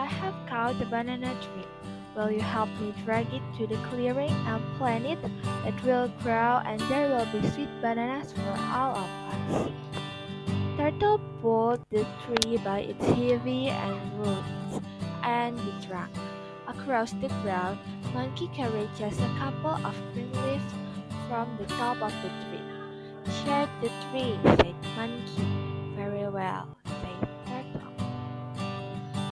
I have cut the banana tree. Will you help me drag it to the clearing and plant it? It will grow and there will be sweet bananas for all of us. Turtle pulled the tree by its heavy and roots and the trunk. Across the ground, Monkey carried just a couple of green leaves from the top of the tree. Share the tree, said Monkey. Very well, said